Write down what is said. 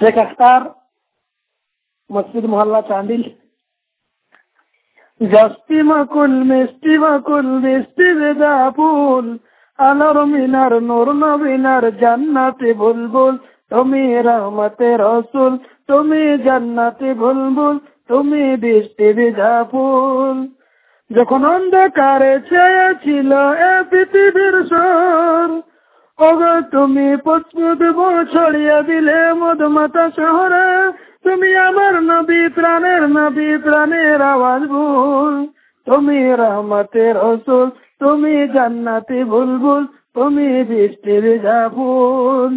শেখ আখতার, মসজিদ মহল্লা, চান্দিল। জাস্তি মাকুল মিষ্টি বেদা ফুল, আলোর মিনার নূর নবীনার জান্নাতি বুলবুল, তুমি রহমতে রসুল, তুমি জান্নাতি বুলবুল, তুমি বৃষ্টি ভেজা ফুল। যখন অন্ধকারে চেয়েছিল এ পৃথিবীর স্বর, ওগো তুমি পুষ্প ছড়িয়ে দিলে মধুমাতা শহরে, তুমি আমার নবী প্রাণের আওয়াজ ভুল, তুমি রহমতের রসুল, তুমি জান্নাতি বুলবুল, তুমি বৃষ্টি ভেজা ফুল।